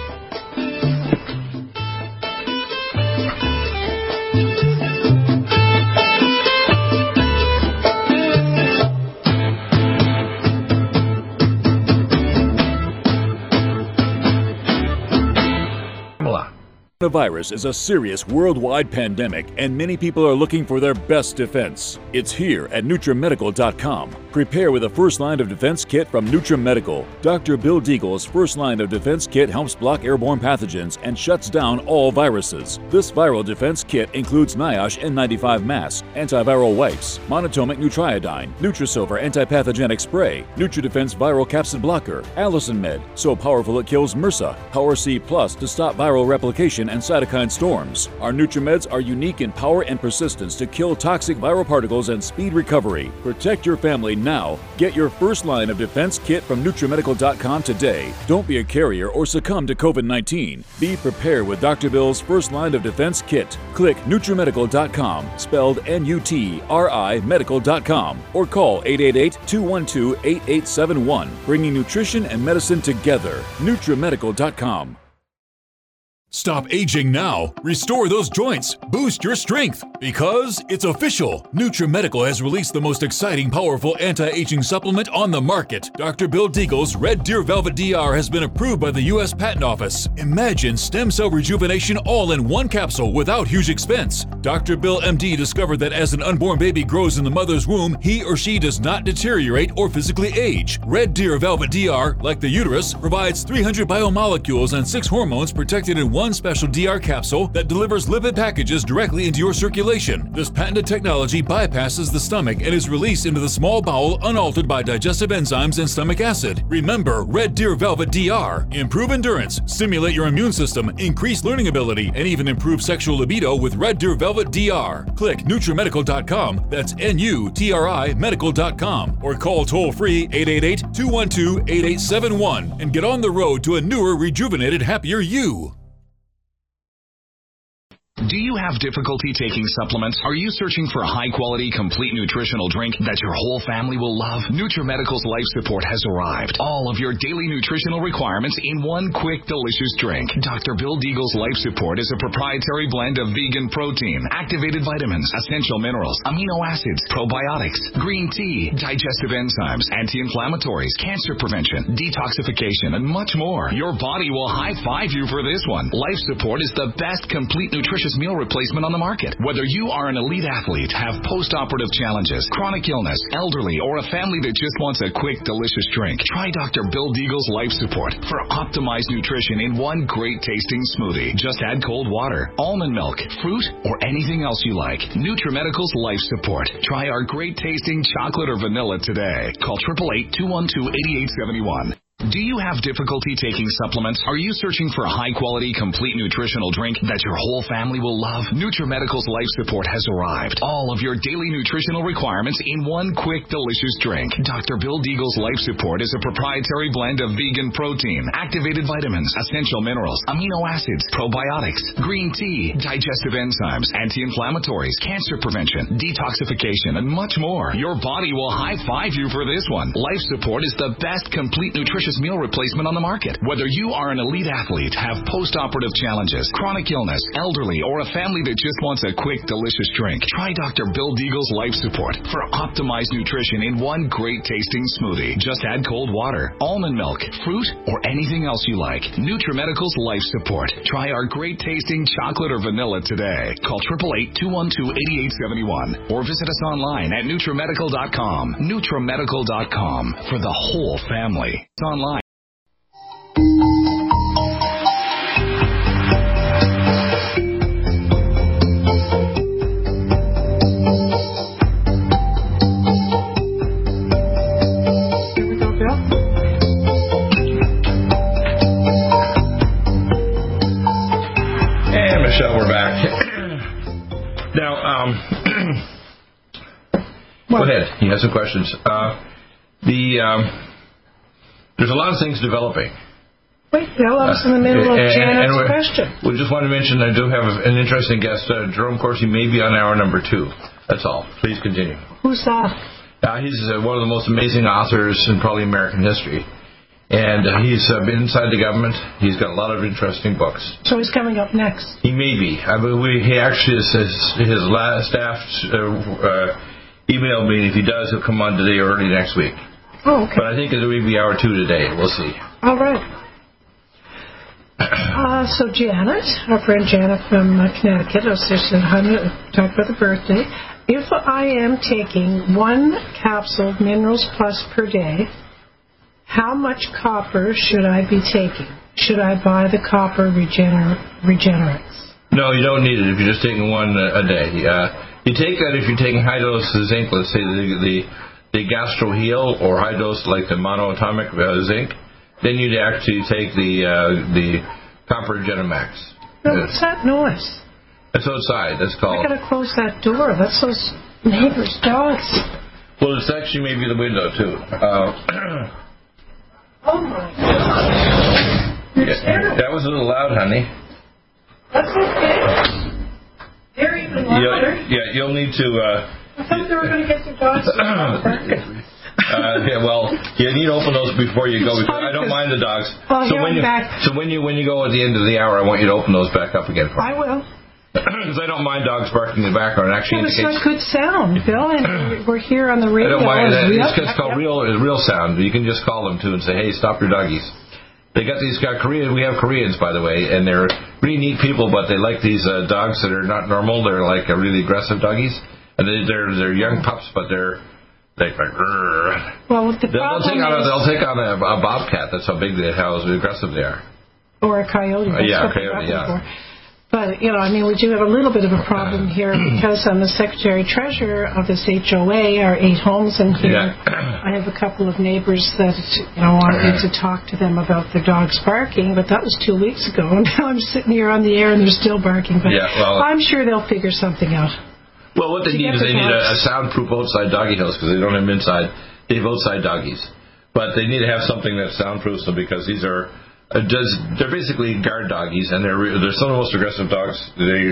Coronavirus is a serious worldwide pandemic, and many people are looking for their best defense. It's here at NutriMedical.com. Prepare with a first line of defense kit from NutriMedical. Dr. Bill Deagle's first line of defense kit helps block airborne pathogens and shuts down all viruses. This viral defense kit includes NIOSH N95 mask, antiviral wipes, monatomic Nutriodine, Nutrisilver antipathogenic spray, NutriDefense viral capsid blocker, Allison Med, so powerful it kills MRSA, Power C Plus to stop viral replication and cytokine storms. Our NutriMeds are unique in power and persistence to kill toxic viral particles and speed recovery. Protect your family now. Get your first line of defense kit from NutriMedical.com today. Don't be a carrier or succumb to COVID-19. Be prepared with Dr. Bill's first line of defense kit. Click NutriMedical.com, spelled N-U-T-R-I Medical.com, or call 888-212-8871, bringing nutrition and medicine together. NutriMedical.com. Stop aging now. Restore those joints. Boost your strength. Because it's official. NutriMedical has released the most exciting, powerful anti-aging supplement on the market. Dr. Bill Deagle's Red Deer Velvet DR has been approved by the U.S. Patent Office. Imagine stem cell rejuvenation all in one capsule without huge expense. Dr. Bill MD discovered that as an unborn baby grows in the mother's womb, he or she does not deteriorate or physically age. Red Deer Velvet DR, like the uterus, provides 300 biomolecules and 6 hormones protected in one special DR capsule that delivers lipid packages directly into your circulation. This patented technology bypasses the stomach and is released into the small bowel unaltered by digestive enzymes and stomach acid. Remember Red Deer Velvet DR. Improve endurance, stimulate your immune system, increase learning ability, and even improve sexual libido with Red Deer Velvet DR. Click NutriMedical.com, that's N-U-T-R-I Medical.com, or call toll-free 888-212-8871 and get on the road to a newer, rejuvenated, happier you. Do you have difficulty taking supplements? Are you searching for a high-quality, complete nutritional drink that your whole family will love? NutriMedical's Life Support has arrived. All of your daily nutritional requirements in one quick, delicious drink. Dr. Bill Deagle's Life Support is a proprietary blend of vegan protein, activated vitamins, essential minerals, amino acids, probiotics, green tea, digestive enzymes, anti-inflammatories, cancer prevention, detoxification, and much more. Your body will high-five you for this one. Life Support is the best complete nutritious meal replacement on the market. Whether you are an elite athlete, have post-operative challenges, chronic illness, elderly, or a family that just wants a quick, delicious drink, try Dr. Bill Deagle's Life Support for optimized nutrition in one great-tasting smoothie. Just add cold water, almond milk, fruit, or anything else you like. NutriMedical's Life Support. Try our great-tasting chocolate or vanilla today. Call 888-212-8871. Do you have difficulty taking supplements? Are you searching for a high-quality, complete nutritional drink that your whole family will love? NutriMedical's Life Support has arrived. All of your daily nutritional requirements in one quick, delicious drink. Dr. Bill Deagle's Life Support is a proprietary blend of vegan protein, activated vitamins, essential minerals, amino acids, probiotics, green tea, digestive enzymes, anti-inflammatories, cancer prevention, detoxification, and much more. Your body will high-five you for this one. Life Support is the best complete nutritious meal replacement on the market. Whether you are an elite athlete, have post-operative challenges, chronic illness, elderly, or a family that just wants a quick, delicious drink, try Dr. Bill Deagle's Life Support for optimized nutrition in one great-tasting smoothie. Just add cold water, almond milk, fruit, or anything else you like. NutriMedical's Life Support. Try our great-tasting chocolate or vanilla today. Call 888-212-8871 or visit us online at NutriMedical.com. NutriMedical.com for the whole family. It's online. And Michelle, we're back. Now, go ahead. You have some questions. There's a lot of things developing. Wait, I was in the middle of Janet's question. We just want to mention I do have an interesting guest. Jerome Corsi may be on hour number 2. That's all. Please continue. Who's that? He's one of the most amazing authors in probably American history. And he's been inside the government. He's got a lot of interesting books. So he's coming up next. He may be. He actually says his staff emailed me, and if he does, he'll come on today or early next week. Oh, okay. But I think it'll be hour 2 today. We'll see. All right. So Janet, our friend Janet from Connecticut, I was just talk about the birthday. If I am taking 1 capsule of Minerals Plus per day, how much copper should I be taking? Should I buy the copper Regenerates? No, you don't need it if you're just taking 1 a day. You take that if you're taking high dose zinc, let's say the GastroHeal or high dose like the monoatomic zinc, then you'd actually take the copper Regenemax. No, what's that noise? That's outside. That's called. I gotta close that door. That's those neighbors' dogs. Well, it's actually maybe the window too. Oh my God! That was a little loud, honey. That's okay. They're even louder. You'll need to. I thought they were going to get their dogs to well, you need to open those before you go because I don't mind the dogs. Oh, so when you go at the end of the hour, I want you to open those back up again for me. I will. Because I don't mind dogs barking in the background. Actually, it's a good sound, Bill, and we're here on the radio. I don't mind that. It's called real sound. You can just call them too and say, "Hey, stop your doggies." They got these Korean. We have Koreans, by the way, and they're really neat people, but they like these dogs that are not normal. They're like really aggressive doggies, and they're young pups, but they're like. Well, they'll take on a bobcat. That's how aggressive they are. Or a coyote. A coyote. Yeah. But, we do have a little bit of a problem here because I'm the secretary-treasurer of this HOA, our 8 homes in here. Yeah. I have a couple of neighbors that, wanted me to talk to them about their dogs barking, but that was 2 weeks ago. And now I'm sitting here on the air and they're still barking. But I'm sure they'll figure something out. Well, what they need is a soundproof outside doggy house because they don't have them inside. They have outside doggies. But they need to have something that soundproofs them because these are... they're basically guard doggies, and they're some of the most aggressive dogs. They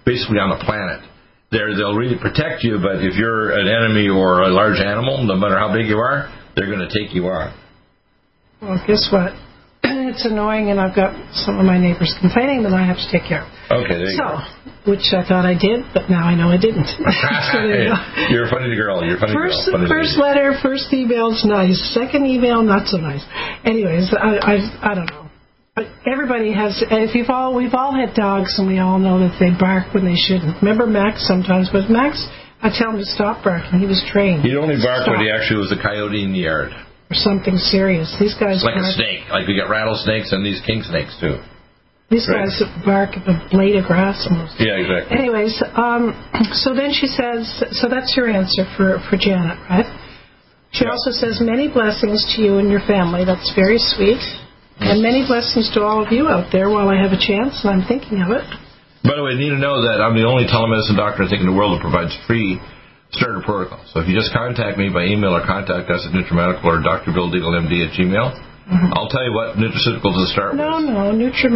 basically on the planet. They'll really protect you, but if you're an enemy or a large animal, no matter how big you are, they're going to take you on. Well, guess what? It's annoying, and I've got some of my neighbors complaining that I have to take care of. Okay, there you go. Which I thought I did, but now I know I didn't. So You're a funny girl. You're a funny girl. First letter, first email's nice. Second email, not so nice. Anyways, I don't know. Everybody has. We've all had dogs, and we all know that they bark when they shouldn't. Remember Max sometimes, but Max, I tell him to stop barking. He was trained. He'd only bark when he actually was a coyote in the yard. Or something serious. These guys it's like a snake. Like we got rattlesnakes and these king snakes too. These guys bark at a blade of grass almost. Yeah, exactly. Anyways, so then she says, so that's your answer for Janet, right? She also says, many blessings to you and your family. That's very sweet. And many blessings to all of you out there while I have a chance, and I'm thinking of it. By the way, you need to know that I'm the only telemedicine doctor I think in the world that provides free starter protocol. So if you just contact me by email or contact us at NutriMedical or drbilldeaglemd@gmail, I'll tell you what nutraceuticals to start with. No,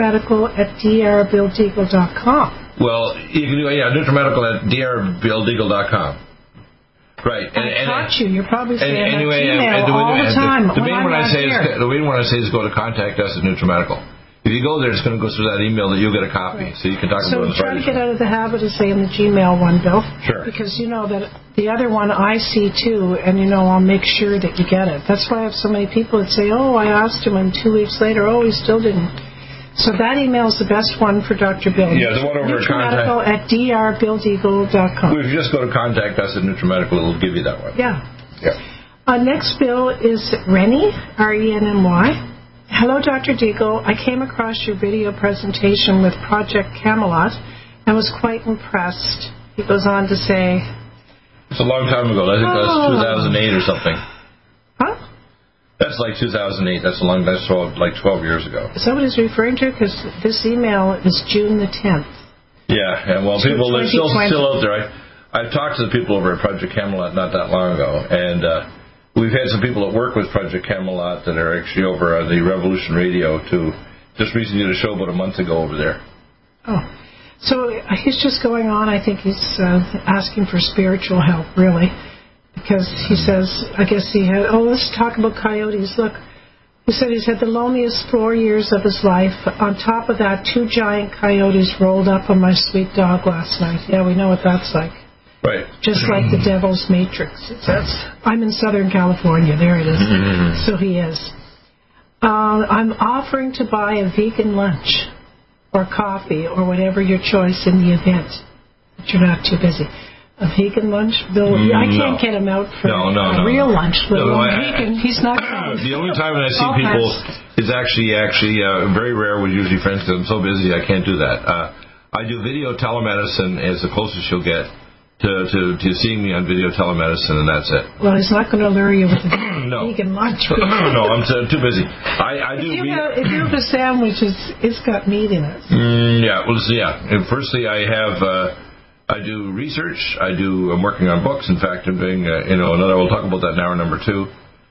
NutriMedical@drbilldeagle.com. Well, you can do NutriMedical@drbilldeagle.com. Right. I taught you. You're probably saying anyway, Gmail all the time. The main one I say is go to contact us at NutriMedical. If you go there, it's going to go through that email that you'll get a copy, so you can talk about it. So try to get out of the habit of saying the Gmail one, Bill. Sure. Because you know that the other one I see too, and I'll make sure that you get it. That's why I have so many people that say, "Oh, I asked him, and 2 weeks later, he still didn't." So that email is the best one for Dr. Bill. Yeah, the one over at NutriMedical@drbilldeagle.com. Well, if you just go to contact us at NutriMedical, it'll give you that one. Yeah. Next, Bill, is Rennie, RENMY. Hello, Dr. Deagle. I came across your video presentation with Project Camelot and was quite impressed. He goes on to say... It's a long time ago. I think that's 2008 or something. Huh? That's like 2008. That's like 12 years ago. Is that what he's referring to? Because this email is June the 10th. Yeah, well, people are still out there. I've talked to the people over at Project Camelot not that long ago, and... we've had some people that work with Project Camelot that are actually over on the Revolution Radio to just recently did a show about a month ago over there. Oh, so he's just going on. I think he's asking for spiritual help, really, because he says, I guess he had, let's talk about coyotes. Look, he said he's had the loneliest 4 years of his life. On top of that, 2 giant coyotes rolled up on my sweet dog last night. Yeah, we know what that's like. Right. Just like the Devil's Matrix. It says, I'm in Southern California. There it is. So he is. I'm offering to buy a vegan lunch or coffee or whatever your choice in the event. But you're not too busy. A vegan lunch? Bill, I can't get him out for a real lunch. Vegan, he's not coming. The only time that I see people is actually very rare with usually friends because I'm so busy I can't do that. I do video telemedicine as the closest you'll get to seeing me on video telemedicine, and that's it. Well, he's not going to lure you with a vegan lunch. No, I'm too busy. If you have a sandwich, it's got meat in it. And firstly, I do research. I'm working on books. In fact, I'm doing another. We'll talk about that in hour number 2.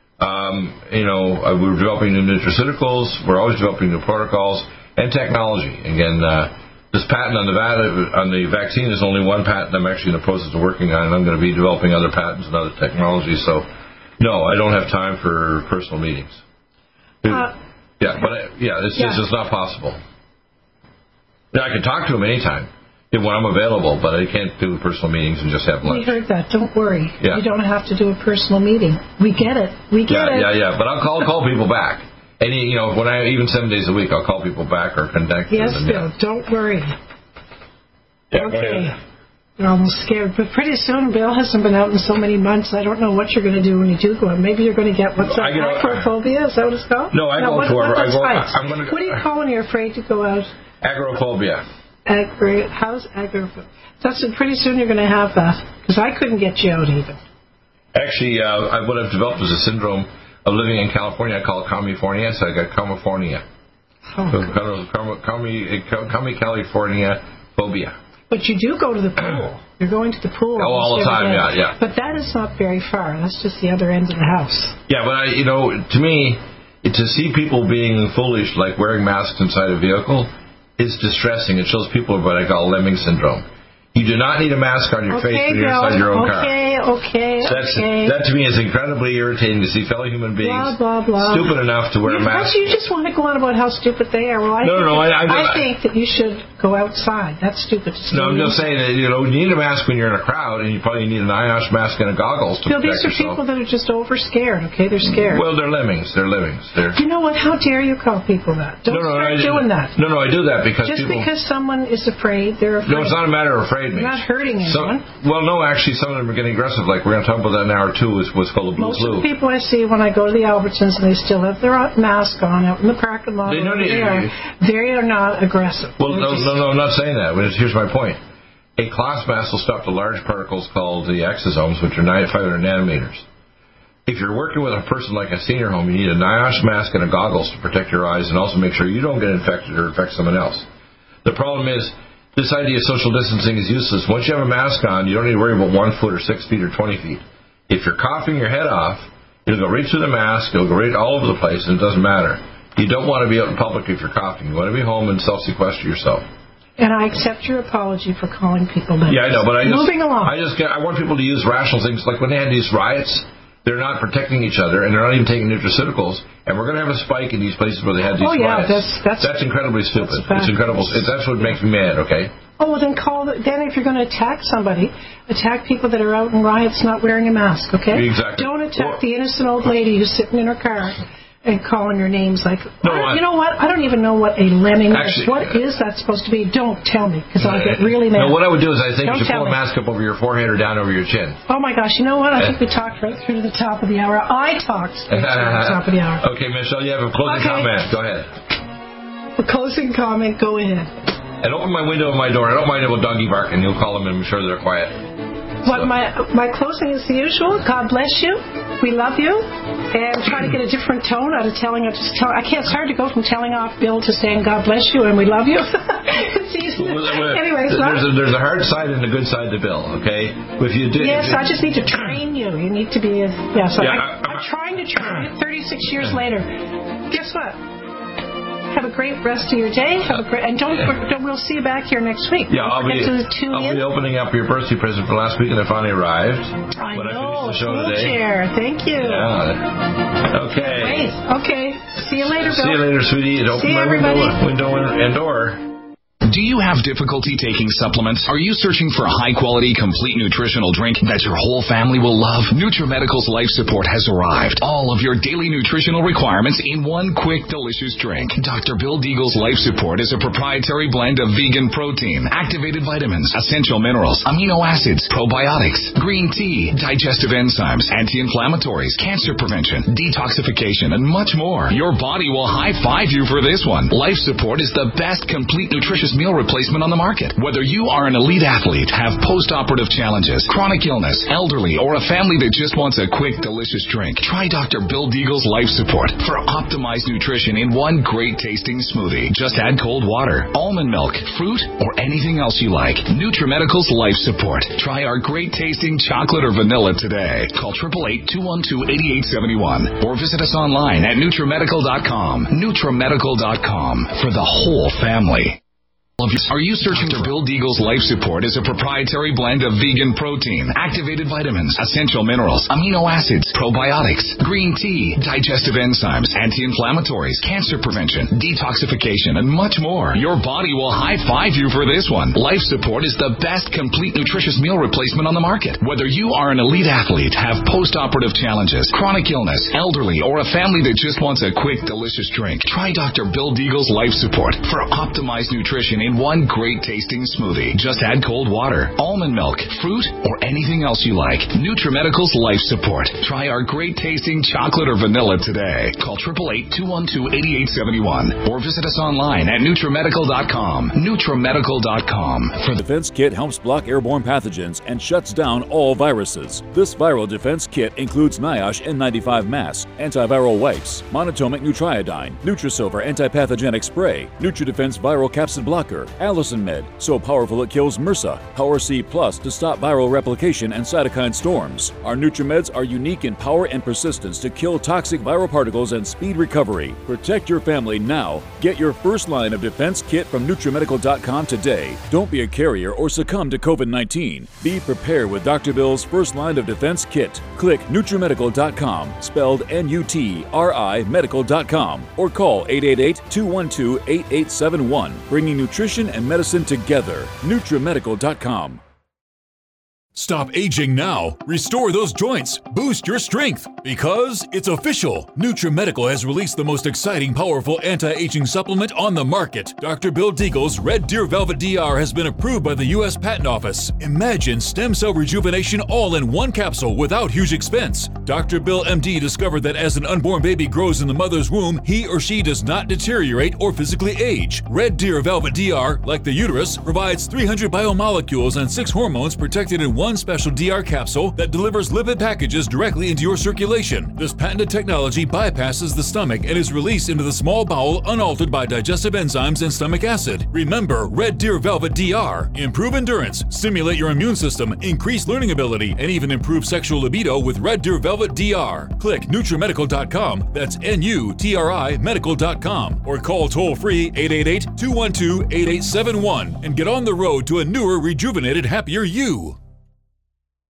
We're developing new nutraceuticals. We're always developing new protocols and technology. Again. This patent on the vaccine is only one patent I'm actually in the process of working on, and I'm going to be developing other patents and other technologies. So, no, I don't have time for personal meetings. It's just not possible. Now, I can talk to him anytime when I'm available, but I can't do personal meetings and just have lunch. We heard that. Don't worry. Yeah. You don't have to do a personal meeting. We get it. Yeah. But I'll call people back. And, when even 7 days a week, I'll call people back or contact them. Yes, Bill, don't worry. Yeah, okay. You're almost scared. But pretty soon, Bill hasn't been out in so many months. I don't know what you're going to do when you do go out. Maybe you're going to get, agoraphobia? Is that what it's called? No, I go to what do you call when you're afraid to go out? Agoraphobia. How's agoraphobia? Pretty soon you're going to have that. Because I couldn't get you out even. Actually, what I've developed is a syndrome of living in California. I call it California, so I got California. California phobia. But you do go to the pool. You're going to the pool. All the time, yeah. But that is not very far. That's just the other end of the house. Yeah, but to me, to see people being foolish, like wearing masks inside a vehicle, is distressing. It shows people what I call lemming syndrome. You do not need a mask on your face when you're inside your own car. That to me is incredibly irritating to see fellow human beings stupid enough to wear a mask. You just want to go on about how stupid they are. Well, I think that you should go outside. That's stupid. No, I'm just saying that you need a mask when you're in a crowd, and you probably need an NIOSH mask and a goggles to protect yourself. These are people that are just over scared. Okay, they're scared. Well, they're lemmings. You know what? How dare you call people that? Don't start doing that. No, I do that because because someone is afraid, they're afraid. No, it's not a matter of afraid. You're not hurting anyone. Actually, some of them are getting aggressive. Like we're going to talk about that in hour 2. Is what's called the blue flu. Most of the people I see when I go to the Albertsons and they still have their mask on out in the parking lot, they are not aggressive. Well, no, I'm not saying that. But here's my point. A cloth mask will stop the large particles called the exosomes, which are 500 nanometers. If you're working with a person like a senior home, you need a NIOSH mask and a goggles to protect your eyes and also make sure you don't get infected or infect someone else. The problem is, this idea of social distancing is useless. Once you have a mask on, you don't need to worry about 1 foot or 6 feet or 20 feet. If you're coughing your head off, it'll go right through the mask, it'll go right all over the place, and it doesn't matter. You don't want to be out in public if you're coughing. You want to be home and self-sequester yourself. And I accept your apology for calling people that. Yeah, I know, but moving along. I want people to use rational things. Like when they had these riots, they're not protecting each other, and they're not even taking nutraceuticals, and we're going to have a spike in these places where they had these riots. That's incredibly stupid. It's incredible. That's what makes me mad, okay? Oh, well, then if you're going to attack somebody, attack people that are out in riots not wearing a mask, okay? Exactly. Don't attack the innocent old lady who's sitting in her car and calling her names like, you know what? I don't even know what a lemming is. What is that supposed to be? Don't tell me, because I'll get really mad. No, what I would do is I think you should pull a mask up over your forehead or down over your chin. Oh, my gosh. You know what? I think we talked right through to the top of the hour. I talked right through to the top of the hour. Okay, Michelle, you have a closing comment. Go ahead. A closing comment. Go ahead. And open my window and my door. I don't mind about doggy barking. You'll call them and I'm sure they're quiet. But my closing is the usual. God bless you. We love you. And try to get a different tone out of telling us. It's hard to go from telling off Bill to saying God bless you and we love you. Anyways, there's a hard side and a good side to Bill. Okay. If you do. Yes, I just need to train you. You need to be. I'm trying to train you. 36 years later. Guess what? Have a great rest of your day. We'll see you back here next week. Yeah, I'll be opening up your birthday present for last week, and it finally arrived. I know. Chair. Thank you. Yeah. Okay. Great. Okay. See you later, Bill. See you later, sweetie. Open my window and door. Do you have difficulty taking supplements? Are you searching for a high-quality, complete nutritional drink that your whole family will love? NutriMedical's Life Support has arrived. All of your daily nutritional requirements in one quick, delicious drink. Dr. Bill Deagle's Life Support is a proprietary blend of vegan protein, activated vitamins, essential minerals, amino acids, probiotics, green tea, digestive enzymes, anti-inflammatories, cancer prevention, detoxification, and much more. Your body will high-five you for this one. Life Support is the best complete nutritious meal replacement on the market. Whether you are an elite athlete, have post-operative challenges, chronic illness, elderly, or a family that just wants a quick, delicious drink, try Dr. Bill Deagle's Life Support for optimized nutrition in one great tasting smoothie. Just add cold water, almond milk, fruit, or anything else you like. NutriMedical's Life Support. Try our great tasting chocolate or vanilla today. Call 888-212-8871 or visit us online at NutriMedical.com. NutriMedical.com for the whole family. Are you searching for Bill Deagle's Life Support is a proprietary blend of vegan protein, activated vitamins, essential minerals, amino acids, probiotics, green tea, digestive enzymes, anti-inflammatories, cancer prevention, detoxification, and much more. Your body will high-five you for this one. Life Support is the best complete nutritious meal replacement on the market. Whether you are an elite athlete, have post-operative challenges, chronic illness, elderly, or a family that just wants a quick, delicious drink, try Dr. Bill Deagle's Life Support for optimized nutrition in one great tasting smoothie. Just add cold water, almond milk, fruit, or anything else you like. NutriMedical's Life Support. Try our great tasting chocolate or vanilla today. Call 888-212-8871 or visit us online at NutriMedical.com. NutriMedical.com. For the Defense Kit helps block airborne pathogens and shuts down all viruses. This viral defense kit includes NIOSH N95 masks, antiviral wipes, Monotomic Nutriodine, Nutrisilver antipathogenic spray, NutriDefense viral capsid blocker, Allison Med, so powerful it kills MRSA, Power C Plus to stop viral replication and cytokine storms. Our NutriMeds are unique in power and persistence to kill toxic viral particles and speed recovery. Protect your family now. Get your first line of defense kit from NutriMedical.com today. Don't be a carrier or succumb to COVID-19. Be prepared with Dr. Bill's first line of defense kit. Click NutriMedical.com, spelled N-U-T-R-I medical.com, or call 888-212-8871, bringing nutrition and medicine together. NutriMedical.com. Stop aging now. Restore those joints. Boost your strength. Because it's official. NutriMedical has released the most exciting, powerful anti-aging supplement on the market. Dr. Bill Deagle's Red Deer Velvet DR has been approved by the U.S. Patent Office. Imagine stem cell rejuvenation all in one capsule without huge expense. Dr. Bill MD discovered that as an unborn baby grows in the mother's womb, he or she does not deteriorate or physically age. Red Deer Velvet DR, like the uterus, provides 300 biomolecules and 6 hormones protected in one special DR capsule that delivers lipid packages directly into your circulation. This patented technology bypasses the stomach and is released into the small bowel unaltered by digestive enzymes and stomach acid. Remember Red Deer Velvet DR. Improve endurance, stimulate your immune system, increase learning ability, and even improve sexual libido with Red Deer Velvet DR. Click NutriMedical.com, that's N-U-T-R-I medical.com, or call toll-free 888-212-8871 and get on the road to a newer, rejuvenated, happier you.